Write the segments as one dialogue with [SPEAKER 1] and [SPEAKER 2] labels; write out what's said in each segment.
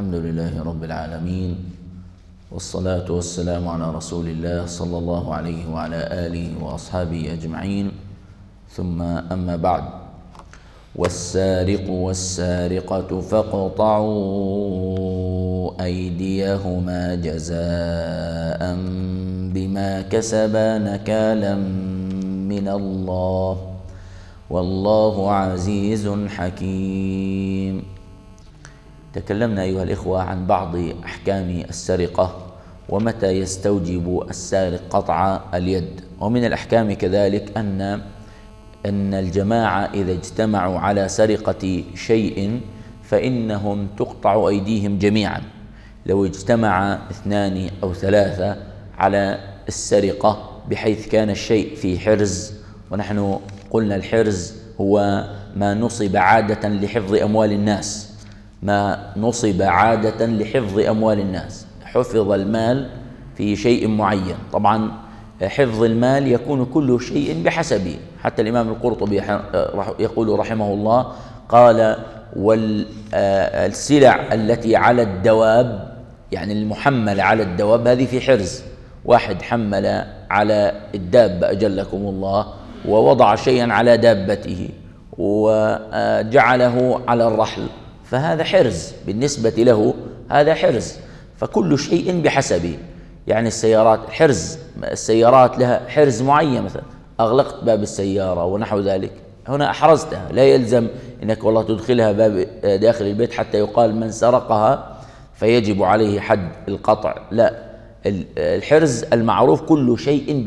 [SPEAKER 1] الحمد لله رب العالمين، والصلاة والسلام على رسول الله صلى الله عليه وعلى آله وأصحابه أجمعين، ثم أما بعد. والسارق والسارقة فاقطعوا أيديهما جزاء بما كسبا نكالا من الله والله عزيز حكيم. تكلمنا أيها الإخوة عن بعض أحكام السرقة ومتى يستوجب السارق قطع اليد. ومن الأحكام كذلك أن الجماعة إذا اجتمعوا على سرقة شيء فإنهم تقطع أيديهم جميعا. لو اجتمع 2 أو 3 على السرقة بحيث كان الشيء في حرز، ونحن قلنا الحرز هو ما نصب عادة لحفظ أموال الناس، حفظ المال في شيء معين. طبعا حفظ المال يكون كل شيء بحسبه. حتى الإمام القرطبي يقول رحمه الله قال: والسلع التي على الدواب، يعني المحملة على الدواب، هذه في حرز. واحد حمل على الدابة أجلكم الله ووضع شيئا على دابته وجعله على الرحل، فهذا حرز بالنسبة له، هذا حرز. فكل شيء بحسبه. يعني السيارات لها حرز معين، مثلا أغلقت باب السيارة ونحو ذلك، هنا أحرزتها، لا يلزم أنك والله تدخلها باب داخل البيت حتى يقال من سرقها فيجب عليه حد القطع. لا، الحرز المعروف كل شيء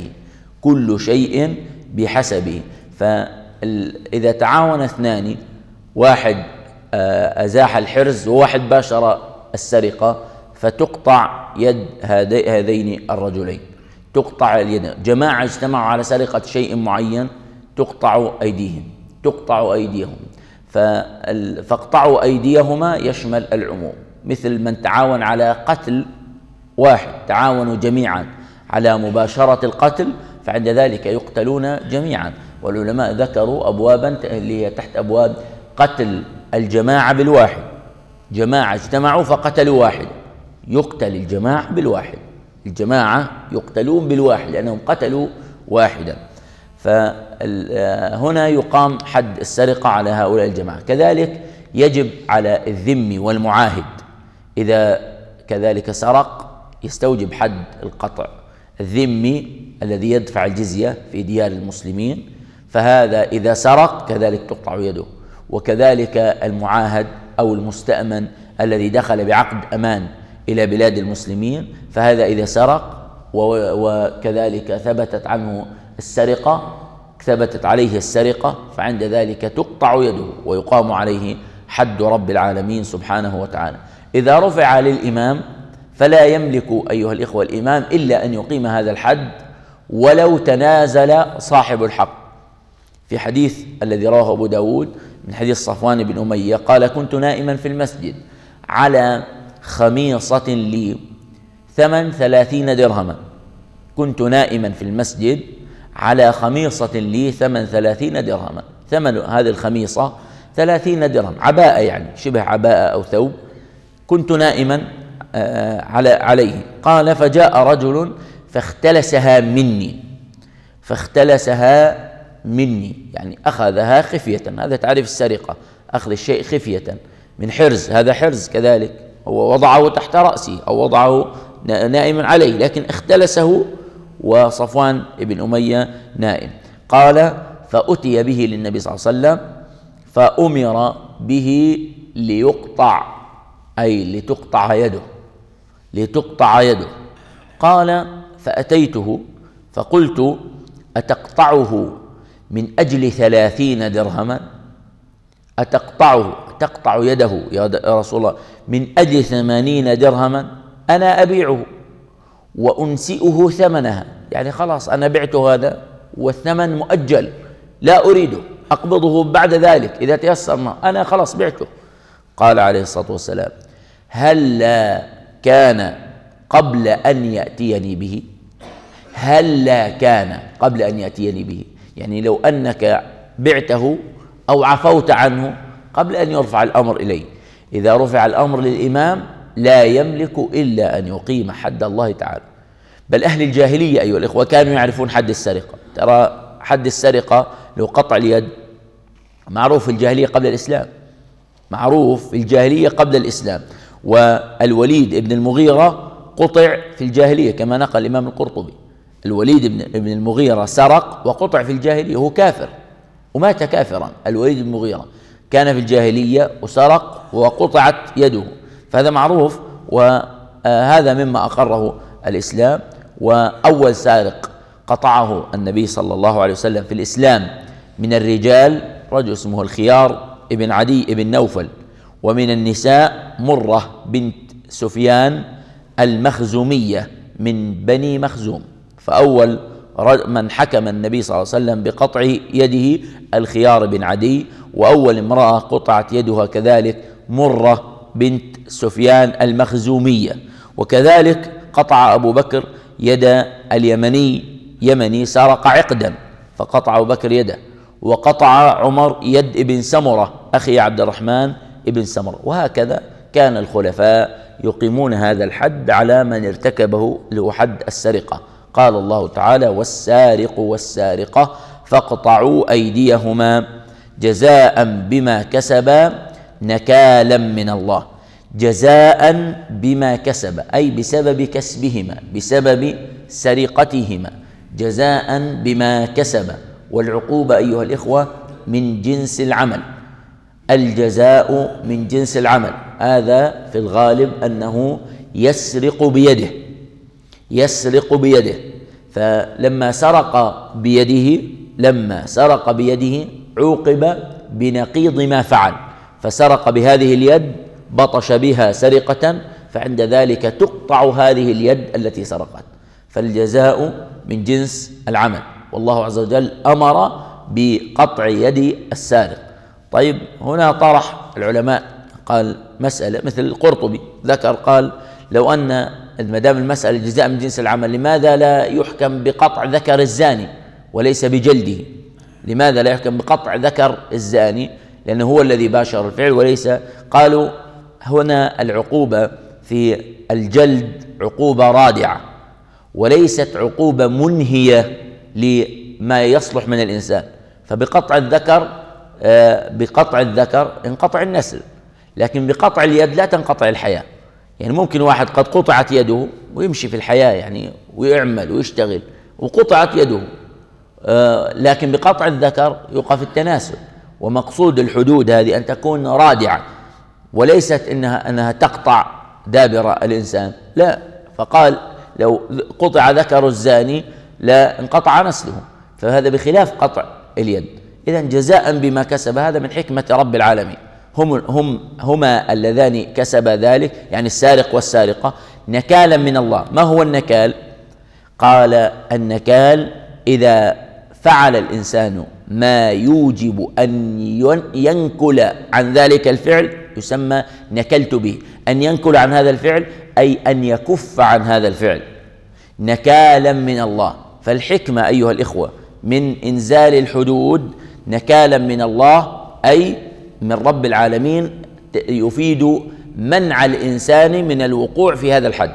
[SPEAKER 1] بحسبه. فإذا تعاون 2، واحد أزاح الحرز وواحد باشر السرقة، فتقطع يد هذين الرجلين، تقطع اليد. جماعة اجتمعوا على سرقة شيء معين تقطع أيديهم. فاقطعوا أيديهما يشمل العموم، مثل من تعاون على قتل واحد، تعاونوا جميعا على مباشرة القتل، فعند ذلك يقتلون جميعا. والعلماء ذكروا أبوابا اللي هي تحت أبواب قتل الجماعة بالواحد. جماعة اجتمعوا فقتلوا واحد، يقتل الجماعة يقتلون بالواحد لأنهم قتلوا واحدا. فهنا يقام حد السرقة على هؤلاء الجماعة. كذلك يجب على الذمي والمعاهد إذا كذلك سرق يستوجب حد القطع. الذمي الذي يدفع الجزية في ديار المسلمين، فهذا إذا سرق كذلك تقطع يده. وكذلك المعاهد أو المستأمن الذي دخل بعقد أمان إلى بلاد المسلمين، فهذا إذا سرق وكذلك ثبتت عليه السرقة، فعند ذلك تقطع يده ويقام عليه حد رب العالمين سبحانه وتعالى. إذا رفع للإمام فلا يملك أيها الإخوة الإمام إلا أن يقيم هذا الحد ولو تنازل صاحب الحق. في حديث الذي رواه أبو داود من حديث صفوان بن أمية قال: كنت نائما في المسجد على خميصة لي ثمن 30 درهما. كنت نائما في المسجد على خميصة لي ثمن 30 درهما. ثمن هذه الخميصة 30 درهم، عباءة يعني شبه عباءة أو ثوب. كنت نائما عليه. قال: فجاء رجل فاختلسها مني، يعني أخذها خفية. هذا تعريف السرقة، أخذ الشيء خفية من حرز. هذا حرز كذلك، هو وضعه تحت رأسه أو وضعه نائما عليه، لكن اختلسه وصفوان بن أمية نائم. قال: فأتي به للنبي صلى الله عليه وسلم فأمر به ليقطع، أي لتقطع يده. قال: فأتيته فقلت: أتقطعه من أجل 30 درهما؟ تقطع يده يا رسول الله من أجل 80 درهما؟ أنا أبيعه وأنسئه ثمنها، يعني خلاص أنا بعته هذا والثمن مؤجل، لا أريده، أقبضه بعد ذلك إذا تيسر، أنا خلاص بعته. قال عليه الصلاة والسلام: هلا كان قبل أن يأتيني به؟ يعني لو أنك بعته أو عفوت عنه قبل أن يرفع الأمر إليه. إذا رفع الأمر للإمام لا يملك إلا أن يقيم حد الله تعالى. بل أهل الجاهلية أيها الإخوة كانوا يعرفون حد السرقة. ترى حد السرقة لو قطع اليد معروف في الجاهلية قبل الإسلام، معروف في الجاهلية قبل الإسلام. والوليد بن المغيرة قطع في الجاهلية كما نقل الإمام القرطبي. الوليد بن المغيرة سرق وقطع في الجاهلية، هو كافر ومات كافرا. الوليد بن المغيرة كان في الجاهلية وسرق وقطعت يده، فهذا معروف، وهذا مما أقره الإسلام. وأول سارق قطعه النبي صلى الله عليه وسلم في الإسلام من الرجال رجل اسمه الخيار ابن عدي ابن نوفل، ومن النساء مرة بنت سفيان المخزومية من بني مخزوم. فأول من حكم النبي صلى الله عليه وسلم بقطع يده الخيار بن عدي، وأول امرأة قطعت يدها كذلك مرة بنت سفيان المخزومية. وكذلك قطع أبو بكر يد يمني سرق عقدا فقطع أبو بكر يده، وقطع عمر يد ابن سمرة أخي عبد الرحمن ابن سمرة. وهكذا كان الخلفاء يقيمون هذا الحد على من ارتكبه، له حد السرقة. قال الله تعالى: والسارق والسارقة فاقطعوا أيديهما جزاء بما كسبا نكالا من الله. جزاء بما كسب أي بسبب كسبهما، بسبب سرقتهما، جزاء بما كسب. والعقوبة أيها الإخوة من جنس العمل، الجزاء من جنس العمل. هذا في الغالب أنه يسرق بيده، يسرق بيده. فلما سرق بيده عوقب بنقيض ما فعل، فسرق بهذه اليد بطش بها سرقة، فعند ذلك تقطع هذه اليد التي سرقت. فالجزاء من جنس العمل، والله عز وجل أمر بقطع يد السارق. طيب، هنا طرح العلماء قال مسألة مثل القرطبي ذكر، قال لو أن ما دام المسألة الجزاء من جنس العمل، لماذا لا يحكم بقطع ذكر الزاني وليس بجلده؟ لماذا لا يحكم بقطع ذكر الزاني؟ لأنه هو الذي باشر الفعل وليس. قالوا هنا العقوبة في الجلد عقوبة رادعة وليست عقوبة منهية لما يصلح من الإنسان. فبقطع الذكر انقطع النسل، لكن بقطع اليد لا تنقطع الحياة. يعني ممكن واحد قد قطعت يده ويمشي في الحياة يعني ويعمل ويشتغل وقطعت يده، لكن بقطع الذكر يوقف التناسل. ومقصود الحدود هذه أن تكون رادعة، وليست أنها تقطع دابر الإنسان، لا. فقال لو قطع ذكر الزاني لا انقطع نسله، فهذا بخلاف قطع اليد. إذن جزاء بما كسب، هذا من حكمة رب العالمين. هما اللذان كسبا ذلك، يعني السارق والسارقة، نكالا من الله. ما هو النكال؟ قال النكال إذا فعل الإنسان ما يوجب أن ينكل عن ذلك الفعل يسمى نكلت به. أن ينكل عن هذا الفعل أي أن يكف عن هذا الفعل، نكالا من الله. فالحكمة أيها الإخوة من إنزال الحدود نكالا من الله، أي من رب العالمين، يفيد منع الإنسان من الوقوع في هذا الحد.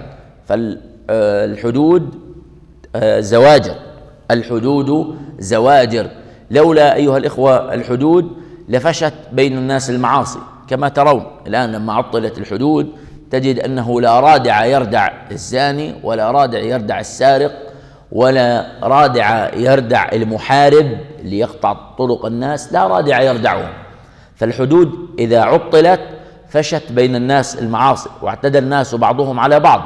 [SPEAKER 1] فالحدود زواجر، الحدود زواجر. لولا أيها الإخوة الحدود لفشت بين الناس المعاصي، كما ترون الآن لما عطلت الحدود تجد أنه لا رادع يردع الزاني، ولا رادع يردع السارق، ولا رادع يردع المحارب اللي يقطع طرق الناس، لا رادع يردعهم. فالحدود إذا عطلت فشت بين الناس المعاصي، واعتدى الناس بعضهم على بعض.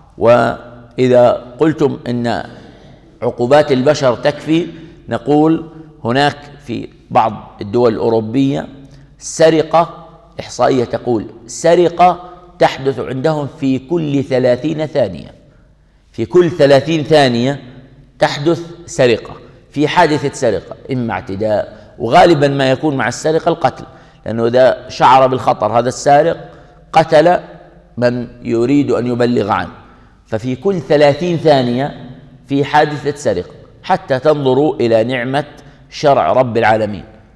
[SPEAKER 1] وإذا قلتم إن عقوبات البشر تكفي، نقول هناك في بعض الدول الأوروبية سرقة إحصائية تقول سرقة تحدث عندهم في كل 30 ثانية، في كل 30 ثانية تحدث سرقة، في حادثة سرقة، إما اعتداء، وغالبا ما يكون مع السرقة القتل، لأنه إذا شعر بالخطر هذا السارق قتل من يريد أن يبلغ عنه. ففي كل 30 ثانية في حادثة سرقة، حتى تنظروا إلى نعمة شرع رب العالمين.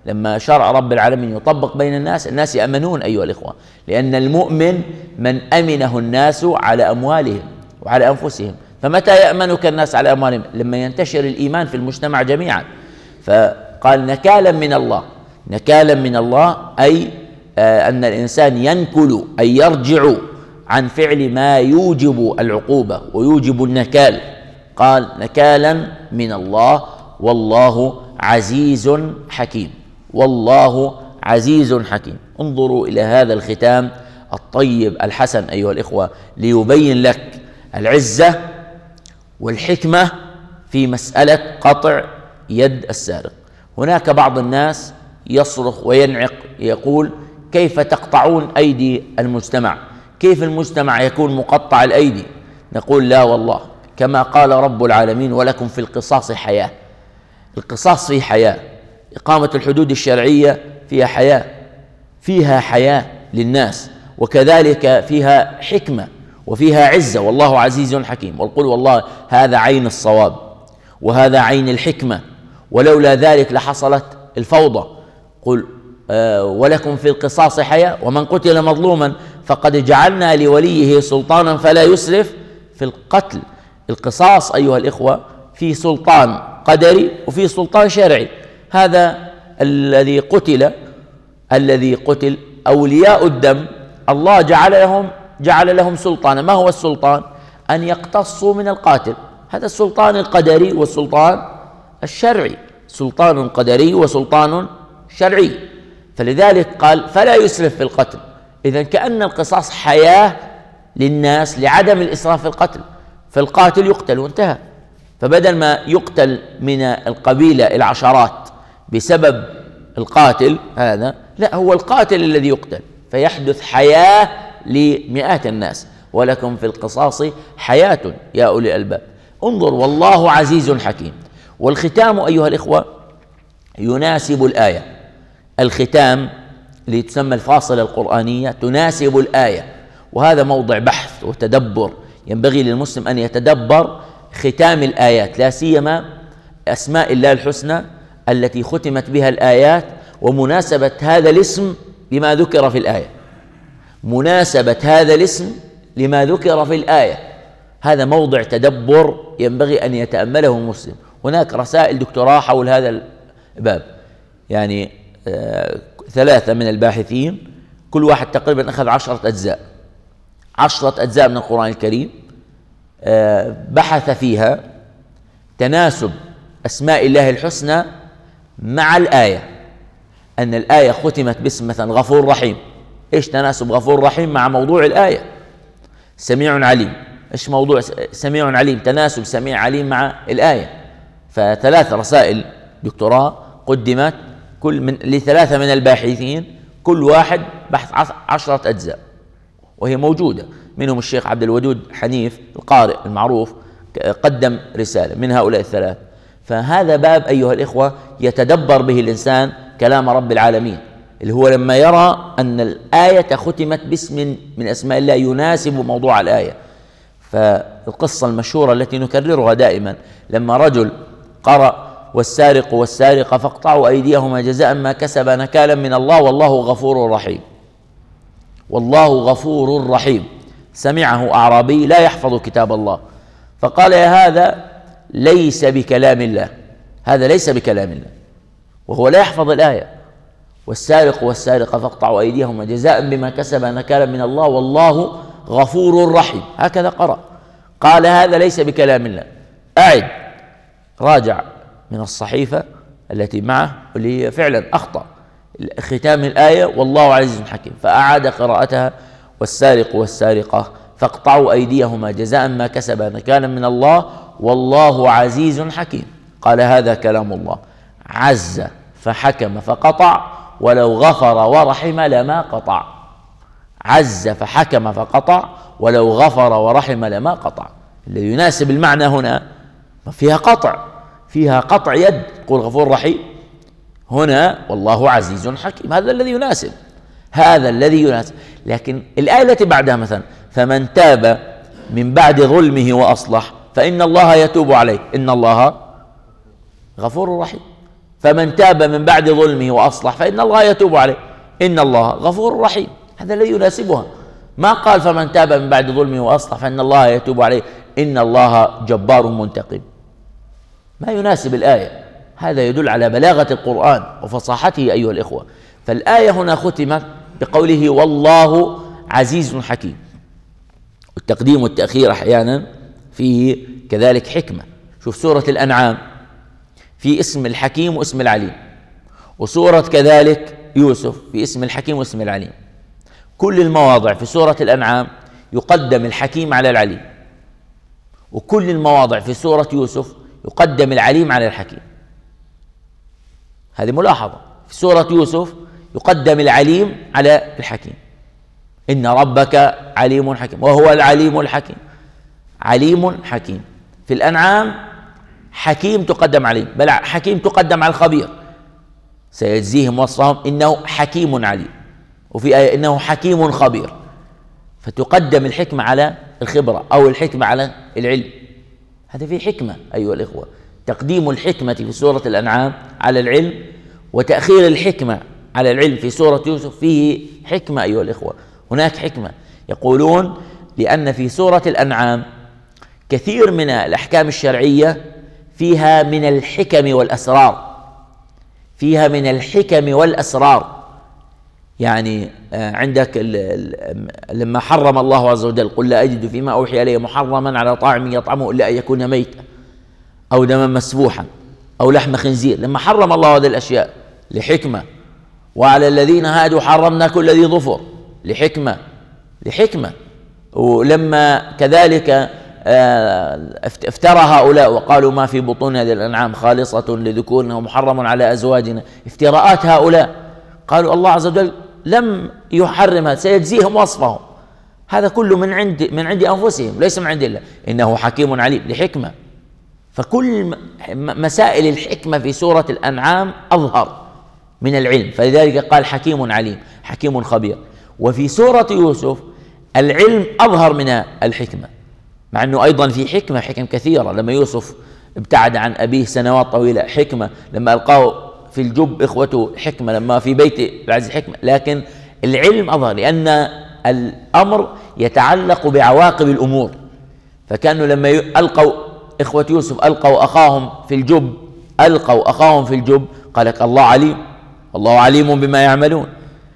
[SPEAKER 1] لما شرع رب العالمين يطبق بين الناس يأمنون أيها الإخوة، لأن المؤمن من أمنه الناس على أموالهم وعلى أنفسهم. فمتى يأمنك الناس على أموالهم؟ لما ينتشر الإيمان في المجتمع جميعا. فقال نكالا من الله، نكالا من الله أي أن الإنسان ينكل أي يرجع عن فعل ما يوجب العقوبة ويوجب النكال. قال نكالا من الله والله عزيز حكيم، والله عزيز حكيم. انظروا إلى هذا الختام الطيب الحسن أيها الإخوة ليبين لك العزة والحكمة في مسألة قطع يد السارق. هناك بعض الناس يصرخ وينعق يقول كيف تقطعون أيدي المجتمع؟ كيف المجتمع يكون مقطع الأيدي؟ نقول لا والله، كما قال رب العالمين ولكم في القصاص حياة. القصاص فيه حياة، إقامة الحدود الشرعية فيها حياة، فيها حياة للناس، وكذلك فيها حكمة وفيها عزة. والله عزيز حكيم. والقل والله هذا عين الصواب وهذا عين الحكمة، ولولا ذلك لحصلت الفوضى. قل ولكم في القصاص حياة ومن قتل مظلوما فقد جعلنا لوليه سلطانا فلا يسرف في القتل. القصاص أيها الإخوة في سلطان قدري وفي سلطان شرعي. هذا الذي قتل أولياء الدم الله جعل لهم سلطانا. ما هو السلطان؟ أن يقتصوا من القاتل. هذا السلطان القدري والسلطان الشرعي، سلطان قدري وسلطان شرعي. فلذلك قال فلا يسرف في القتل. إذن كأن القصاص حياة للناس لعدم الإسراف في القتل، فالقاتل يقتل وانتهى. فبدل ما يقتل من القبيلة العشرات بسبب القاتل هذا، لا، هو القاتل الذي يقتل، فيحدث حياة لمئات الناس. ولكم في القصاص حياة يا أولي الألباب. انظر والله عزيز حكيم. والختام أيها الإخوة يناسب الآية. الختام اللي تسمى الفاصلة القرآنية تناسب الآية، وهذا موضع بحث وتدبر. ينبغي للمسلم أن يتدبر ختام الآيات، لا سيما أسماء الله الحسنى التي ختمت بها الآيات، ومناسبة هذا الاسم لما ذكر في الآية. مناسبة هذا الاسم لما ذكر في الآية، هذا موضع تدبر ينبغي أن يتأمله المسلم. هناك رسائل دكتوراه حول هذا الباب، يعني 3 من الباحثين كل واحد تقريبا أخذ 10 أجزاء من القرآن الكريم، بحث فيها تناسب أسماء الله الحسنى مع الآية. أن الآية ختمت باسم مثلا غفور رحيم، إيش تناسب غفور رحيم مع موضوع الآية؟ سميع عليم، إيش موضوع سميع عليم؟ تناسب سميع عليم مع الآية. ف3 رسائل دكتوراه قدمت ل3 من الباحثين، كل واحد بحث 10 أجزاء، وهي موجودة. منهم الشيخ عبد الودود حنيف القارئ المعروف قدم رسالة من هؤلاء 3. فهذا باب أيها الإخوة يتدبر به الإنسان كلام رب العالمين، اللي هو لما يرى أن الآية ختمت باسم من أسماء الله يناسب موضوع الآية. فالقصة المشهورة التي نكررها دائما، لما رجل قرأ والسارق والسارقة فاقطعوا أيديهما جزاء ما كسبا نكالا من الله والله غفور رحيم. والله غفور رحيم. سمعه أعرابي لا يحفظ كتاب الله، فقال يا هذا ليس بكلام الله، هذا ليس بكلام الله، وهو لا يحفظ الآية. والسارق والسارقة فاقطعوا أيديهما جزاء بما كسبا نكالا من الله والله غفور رحيم، هكذا قرأ. قال هذا ليس بكلام الله. أعد، راجع من الصحيفة التي معه واللي فعلا أخطأ ختام الآية والله عزيز حكيم، فأعاد قراءتها والسارق والسارقة فاقطعوا أيديهما جزاء ما كسبا نكالا من الله والله عزيز حكيم. قال هذا كلام الله، عز فحكم فقطع ولو غفر ورحم لما قطع. عز فحكم فقطع ولو غفر ورحم لما قطع. الذي يناسب المعنى هنا فيها قطع يد، قل غفور رحيم. هنا والله عزيز حكيم، هذا الذي يناسب. لكن الآية التي بعدها مثلا فمن تاب من بعد ظلمه وأصلح فإن الله يتوب عليه إن الله غفور رحيم. فمن تاب من بعد ظلمه وأصلح فإن الله يتوب عليه إن الله غفور رحيم. هذا الذي يناسبها. ما قال فمن تاب من بعد ظلمه وأصلح فإن الله يتوب عليه إن الله جبار منتقم. ما يناسب الآية. هذا يدل على بلاغة القرآن وفصاحته أيها الإخوة. فالآية هنا ختمت بقوله والله عزيز حكيم. التقديم والتأخير أحيانا فيه كذلك حكمة. شوف سورة الأنعام في اسم الحكيم واسم العليم، وسورة كذلك يوسف في اسم الحكيم واسم العليم. كل المواضع في سورة الأنعام يقدم الحكيم على العليم، وكل المواضع في سورة يوسف يقدم العليم على الحكيم. هذه ملاحظة. في سورة يوسف يقدم العليم على الحكيم. إن ربك عليم حكيم وهو العليم الحكيم. عليم حكيم. في الأنعام حكيم تقدم عليم، بل حكيم تقدم على الخبير. سيجزيهم وصفهم إنه حكيم عليم. وفي آية إنه حكيم خبير، فتقدم الحكمة على الخبرة أو الحكمة على العلم. هذا فيه حكمة أيها الإخوة. تقديم الحكمة في سورة الأنعام على العلم وتأخير الحكمة على العلم في سورة يوسف فيه حكمة أيها الإخوة. هناك حكمة. يقولون لأن في سورة الأنعام كثير من الأحكام الشرعية فيها من الحكم والأسرار، فيها من الحكم والأسرار. يعني عندك لما حرم الله عز وجل قل لا أجد فيما أوحي إلي محرما على طاعم يطعمه إلا أن يكون ميتا أو دما مسفوحا أو لحم خنزير، لما حرم الله هذه الأشياء لحكمة. وعلى الذين هادوا حرمنا كل ذي ظفر لحكمة. ولما كذلك افترى هؤلاء وقالوا ما في بطون هذه الأنعام خالصة لذكورنا ومحرم على أزواجنا، افتراءات هؤلاء. قالوا الله عز وجل لم يحرمها، سيجزيهم وصفهم. هذا كله من عند أنفسهم ليس من عند الله. إنه حكيم عليم لحكمة. فكل مسائل الحكمة في سورة الأنعام أظهر من العلم، فلذلك قال حكيم عليم حكيم خبير. وفي سورة يوسف العلم أظهر من الحكمة، مع أنه أيضا في حكم كثيرة. لما يوسف ابتعد عن أبيه سنوات طويلة حكمة، لما ألقاه في الجب إخوته حكمة، لما في بيت العزيز حكمة. لكن العلم أظهر لأن الأمر يتعلق بعواقب الأمور. فكانوا لما ألقوا إخوة يوسف ألقوا أخاهم في الجب قال لك الله عليم بما يعملون.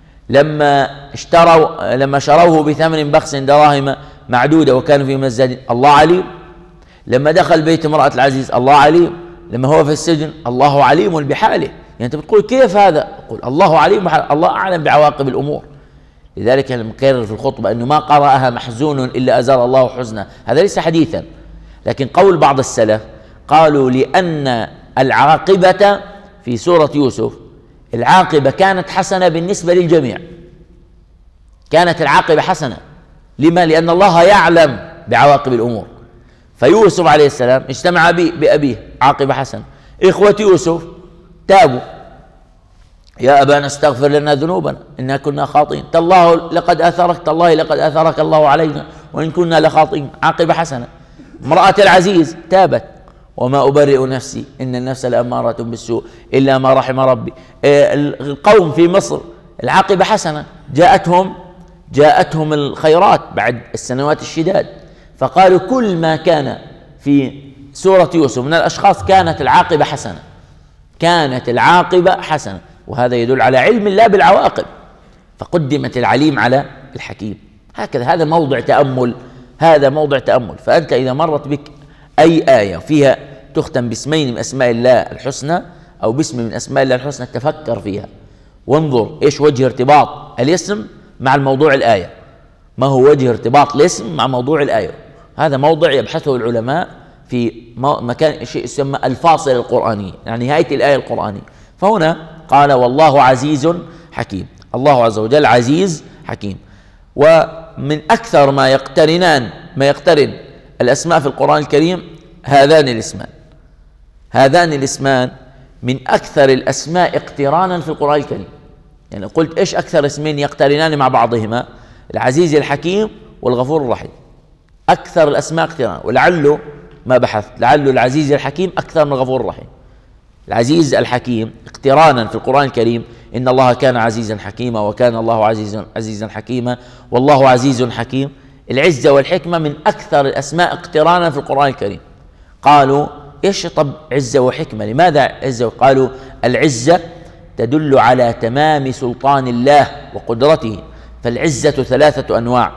[SPEAKER 1] لما شروه بثمن بخس دراهم معدودة وكانوا في مزاد الله عليم. لما دخل بيت امرأة العزيز الله عليم. لما هو في السجن الله عليم بحاله. يعني أنت بتقول كيف هذا؟ قل الله عليم بحاله، الله أعلم بعواقب الأمور. لذلك لما كرر في الخطبة أنه ما قرأها محزون إلا أزال الله حزنا، هذا ليس حديثا. لكن قول بعض السلف قالوا لأن العاقبة في سورة يوسف العاقبة كانت حسنة بالنسبة للجميع. كانت العاقبة حسنة. لما؟ لأن الله يعلم بعواقب الأمور. فيوسف عليه السلام اجتمع بأبيه عاقبة حسنة. إخوة يوسف تابوا يا أبانا استغفر لنا ذنوبنا إنا كنا خاطئين تالله لقد أثرك الله علينا وإن كنا لخاطئين، عاقبة حسنة. امرأة العزيز تابت وما أبرئ نفسي إن النفس لأمارة بالسوء إلا ما رحم ربي. القوم في مصر العاقبة حسنة، جاءتهم الخيرات بعد السنوات الشداد. فقالوا كل ما كان في سورة يوسف من الأشخاص كانت العاقبة حسنة. وهذا يدل على علم الله بالعواقب، فقدمت العليم على الحكيم. هكذا هذا موضع تأمل. فأنت إذا مرت بك أي آية فيها تختم باسمين من أسماء الله الحسنى أو باسم من أسماء الله الحسنى تفكر فيها وانظر إيش وجه ارتباط الاسم مع الموضوع الآية، ما هو وجه ارتباط الاسم مع موضوع الآية. هذا موضع يبحثه العلماء في مكان شيء يسمى الفاصل القرآني، يعني نهاية الآية القرآنية. فهنا قال والله عزيز حكيم. الله عز وجل عزيز حكيم. ومن أكثر ما يقترن الأسماء في القرآن الكريم هذان الاسمان من أكثر الأسماء اقترانا في القرآن الكريم. يعني قلت إيش أكثر اسمين يقترنان مع بعضهما؟ العزيز الحكيم والغفور الرحيم، أكثر الأسماء اقترانا. ولعله ما بحثت لعله العزيز الحكيم أكثر من الغفور الرحيم. العزيز الحكيم اقترانا في القرآن الكريم: إن الله كان عزيزا حكيما، وكان الله عزيزا حكيما، والله عزيز حكيم. العزة والحكمة من أكثر الأسماء اقترانا في القرآن الكريم. قالوا: إيش طب عزة وحكمة؟ لماذا عزة؟ قالوا: العزة تدل على تمام سلطان الله وقدرته، فالعزة ثلاثة أنواع.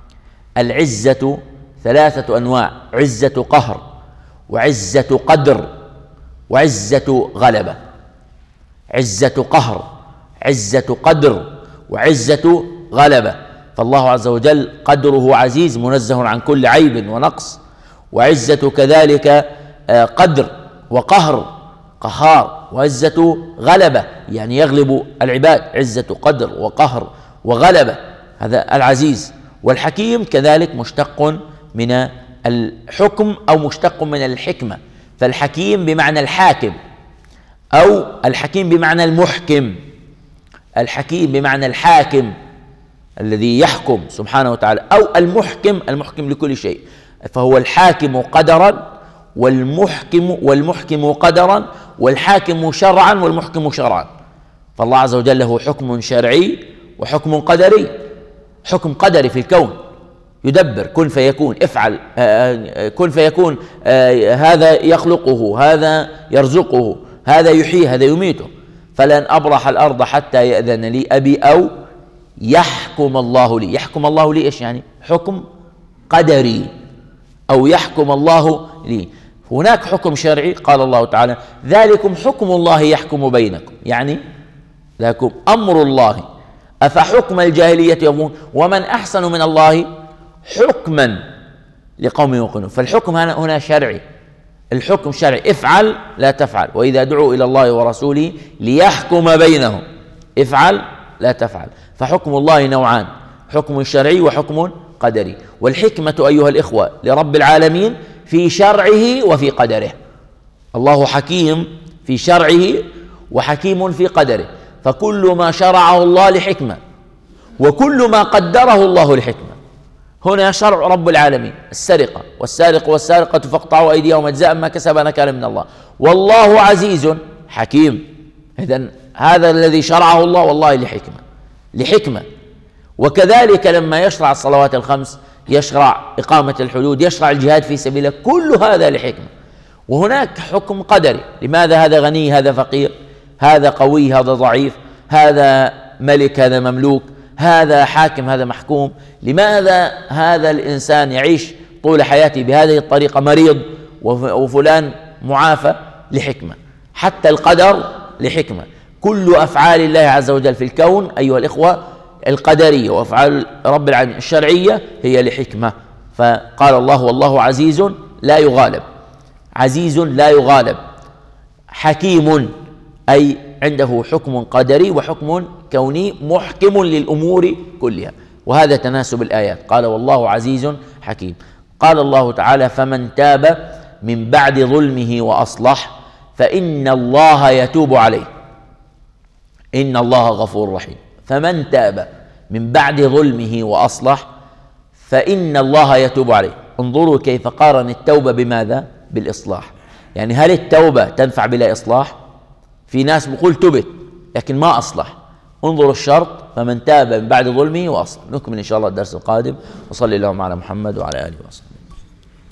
[SPEAKER 1] العزة ثلاثة أنواع: عزة قهر، وعزة قدر، وعزة غلبة. عزة قهر، عزة قدر، وعزة غلبة. فالله عز وجل قدره عزيز منزه عن كل عيب ونقص، وعزة كذلك قدر وقهر قهار، وعزة غلبة يعني يغلب العباد. عزة قدر وقهر وغلبة، هذا العزيز. والحكيم كذلك مشتق من الحكم أو مشتق من الحكمة، فالحكيم بمعنى الحاكم، أو الحكيم بمعنى المحكم. الحكيم بمعنى الحاكم الذي يحكم سبحانه وتعالى، أو المحكم لكل شيء، فهو الحاكم قدرا والمحكم قدرا، والحاكم شرعا والمحكم شرعا. فالله عز وجل له حكم شرعي وحكم قدري. حكم قدري في الكون يدبر كن فيكون، افعل كن فيكون، هذا يخلقه، هذا يرزقه، هذا يحييه، هذا يميته. فلن أبرح الأرض حتى يأذن لي أبي أو يحكم الله لي. يحكم الله لي إيش يعني؟ حكم قدري، أو يحكم الله لي. هناك حكم شرعي، قال الله تعالى: ذلكم حكم الله يحكم بينكم، يعني ذلكم أمر الله، أفحكم الجاهلية يبغون ومن أحسن من الله حكما لقوم يوقنون. فالحكم هنا شرعي، الحكم شرعي، افعل لا تفعل، وإذا دعوا إلى الله ورسوله ليحكم بينهم افعل لا تفعل. فحكم الله نوعان: حكم شرعي وحكم قدري. والحكمة أيها الإخوة لرب العالمين في شرعه وفي قدره. الله حكيم في شرعه وحكيم في قدره، فكل ما شرعه الله لحكمة، وكل ما قدره الله لحكمة. هنا شرع رب العالمين: السرقة، والسارق والسارقة فاقطعوا أيديهم جزاء ما كسبا نكالا من الله، والله عزيز حكيم. إذن هذا الذي شرعه الله والله لحكمة. وكذلك لما يشرع الصلوات الخمس، يشرع إقامة الحدود، يشرع الجهاد في سبيل الله، كل هذا لحكمة. وهناك حكم قدري: لماذا هذا غني هذا فقير، هذا قوي هذا ضعيف، هذا ملك هذا مملوك، هذا حاكم هذا محكوم، لماذا هذا الإنسان يعيش طول حياته بهذه الطريقة مريض وفلان معافى؟ لحكمة. حتى القدر لحكمة. كل أفعال الله عز وجل في الكون أيها الإخوة القدرية وأفعال رب العالمين الشرعية هي لحكمة. فقال الله: والله عزيز لا يغالب. عزيز لا يغالب. حكيم أي عنده حكم قدري وحكم كوني محكم للأمور كلها. وهذا تناسب الآيات. قال: والله عزيز حكيم. قال الله تعالى: فمن تاب من بعد ظلمه وأصلح فإن الله يتوب عليه، إن الله غفور رحيم. فمن تاب من بعد ظلمه وأصلح فإن الله يتوب عليه. انظروا كيف قارن التوبة بماذا؟ بالإصلاح. يعني هل التوبة تنفع بلا إصلاح؟ في ناس بيقول تبت لكن ما أصلح. انظروا الشرط: فمن تاب من بعد ظلمه وأصلح. نكمل إن شاء الله الدرس القادم. وصلي اللهم على محمد وعلى آله وصحبه.